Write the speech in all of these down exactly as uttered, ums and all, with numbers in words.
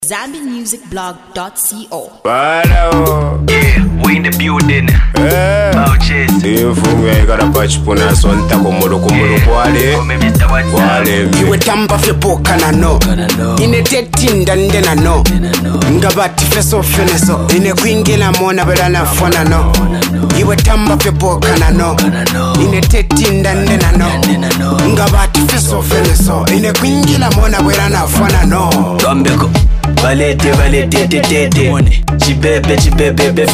Zambi Music Blog dot co. Hello. Yeah, we in the building. Eh. Bouches. Imfunga ikara pachipuna sonta komoro komoro kwale. Kwale. Iwe tamba fye boka na no. Ine tetinda nde na no. Ngabati feso feneso. Ine kwingila mona bela na fona no. Iwe tamba fye boka na no. Ine tetinda nde na no. Ngabati feso feneso. Ine kwingila mona bela na fona no. Tombeko. Valete valete te te te. Chibebe chibebe bebe.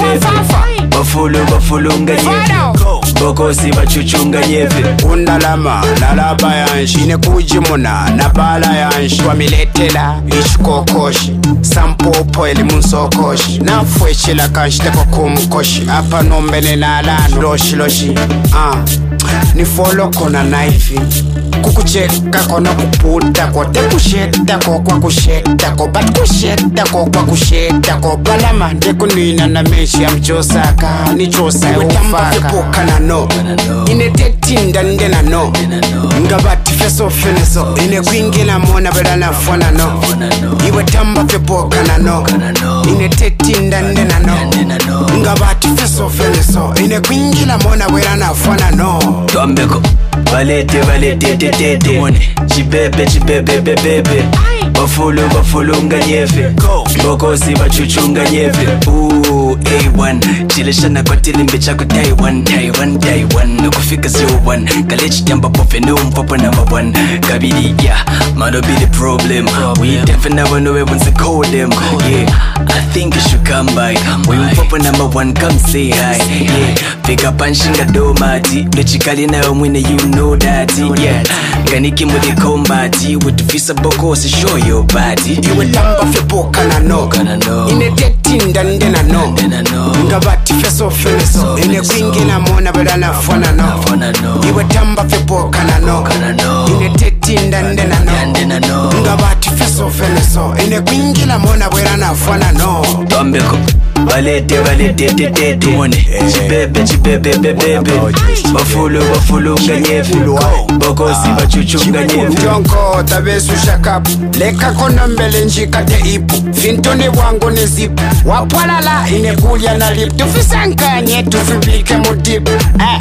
Bafulu bafulu nganyefe. Boko si bachuchunga nyefe. Undalama nalaba yanshi ine kujimuna nabala yanshi wamiletela ichikokoshi sampopo eli munsokoshi nafwechela kanshi teko kumukoshi apa nombele nalano loshi loshi ah ni follow kona naifi kukucheka kona kuputa ko tekusheta ko kwa kusheta ko bat kusheta ko kwa kusheta ko balama ndekunina na meshi amjosaka ni josa ufaka pokana no ine tetinda nde na no ngabati feso feneso ine kwingila mona bela na fona no iwe tamba fe pokana no ine tetinda nde na no ngabati feso feneso ine kwingila mona bela na fona no Tombeko. Valete valete te te te. Chibebe chibebe bebe. Bafulu bafulu nganyefe. Boko si bachuchunga nyefe. Ooh, A one. Chilishana kwa tilimbe chako Taiwan Taiwan Taiwan. Nukufika zero one. Kalechi tamba pofe no mpopo number one. Kabidi yeah, man don't be the problem. We definitely never know everyone's to call them. Yeah, I think you should come by. We mpopo number one, come say hi. Yeah, pick up and shinga do mati. Lechikali na umwine you know that. Yeah, ganiki mu the combat. With the visa boko so show your body. Iwe tamba fe boka na no. Ine tetinda nde na no. Ngabati feso feneso. Ine kwingila mona bela na fona no. Iwe tamba fe boka na no. Ine tetinda nde na no. Ngabati feso feneso. Ine kwingila mona bela na fona no. Tombeko. Valete valete te te te. Chibebe chibebe bebe. Bafulu bafulu nganyefe. Boko si bachuchunga nyefe. Njonko tabesu shakapu. Leka kona mbele njika te ipu. Fintoni wangu ni zipu. Wapwalala ine kulia na lip. Tufisankanye tufibike mudipu. Eh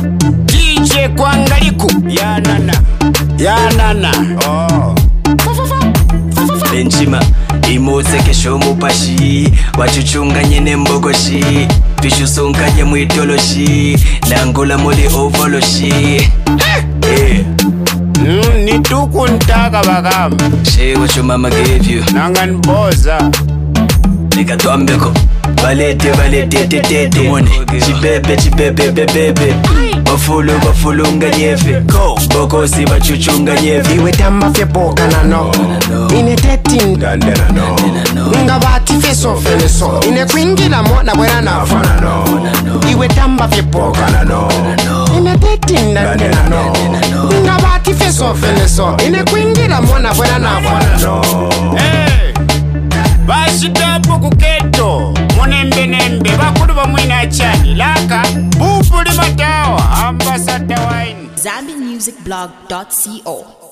D J kwangaliku. Ya nana Ya nana Oh Benchima imotse kesho mupashi wachuchunga nyene mbogoshi pishusunga nye mwitoloshi nangula muli ovoloshi eh mm, ni tuku ntaka bagamba Say what your mama gave you nanga nboza Nika tombeko Valete valete te te te. Chibebe chibebe bebe. Bafulu bafulu nganyefe. Boko si bachuchunga nyefe. Iwe tamba fye boka na no. Ine tetinda nde na no. Ngabati feso feneso. Ine kwingila mona bwela na fona no. Iwe tamba fye boka na no. Ine tetinda nde na no. Ngabati feso feneso. Ine kwingila mona bwela na fona no. Hey Bashitapo kuketo Munembe nembe Bakulu bamwina chani Laka Bupuli matawa Ambassador wine Zambi Music Blog dot co.